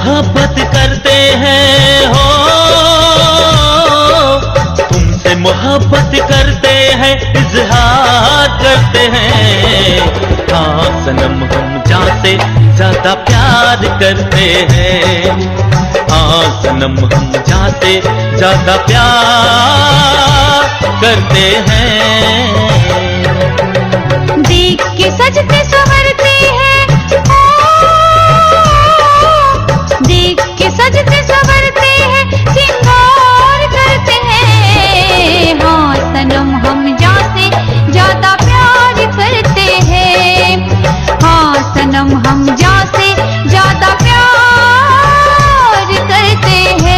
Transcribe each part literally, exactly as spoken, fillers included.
मोहब्बत करते हैं हो, तुमसे मोहब्बत करते हैं, इजहार करते हैं। हाँ सनम हम जाते ज्यादा प्यार करते हैं। हाँ सनम हम जाते ज्यादा प्यार करते हैं। देख के सजते संवरते हैं, देख के सजते संवरते हैं, सिंगार करते हैं। हाँ सनम हम जाते ज्यादा प्यार करते हैं। हाँ सनम हम जाते ज्यादा प्यार करते हैं।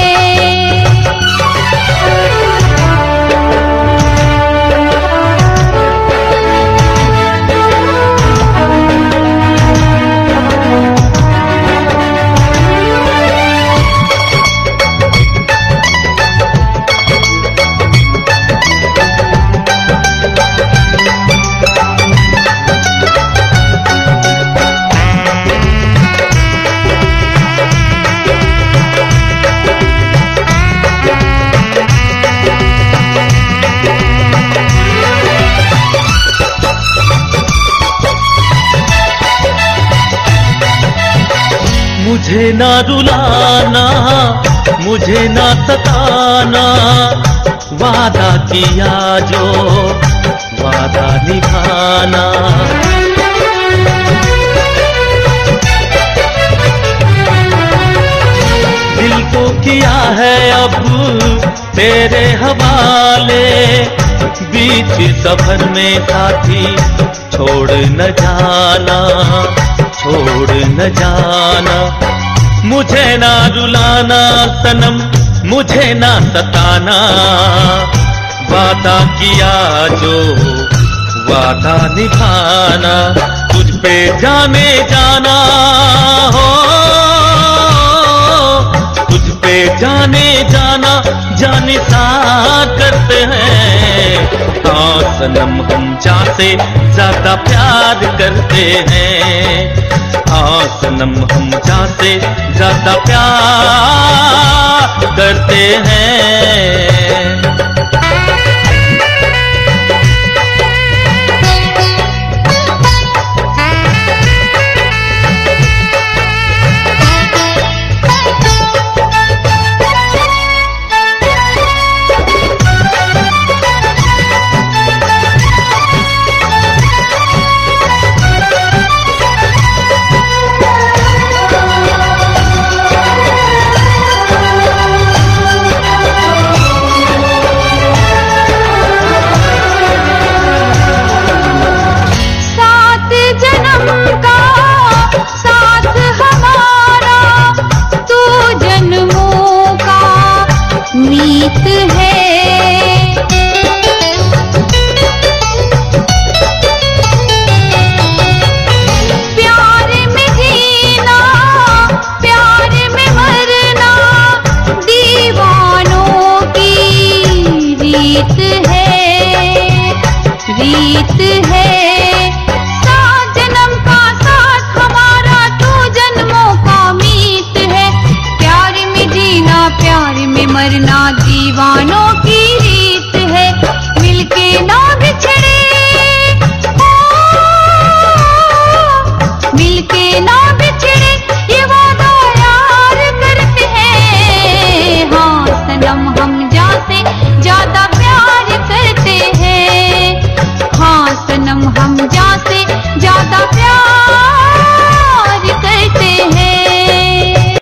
मुझे ना रुलाना, मुझे ना सताना, वादा किया जो वादा निभाना। दिल को किया है अब तेरे हवाले, बीच सफर में साथी छोड़ न जाना, छोड़ न जाना। मुझे ना रुलाना सनम, मुझे ना सताना, वादा किया जो वादा निभाना। तुझ पे जाने जाना हो, तुझ पे जाने जाना, जाने साथ करते हैं। हाँ सनम हम जाते ज्यादा प्यार करते हैं। हाँ सनम हम जाते ज्यादा प्यार करते हैं। मीत है प्यार में जीना, प्यार में मरना, दीवानों की रीत है, रीत है। सात जन्म का साथ हमारा, दो जन्मों का मीत है। प्यार में जीना, प्यार में मरना, दीवानों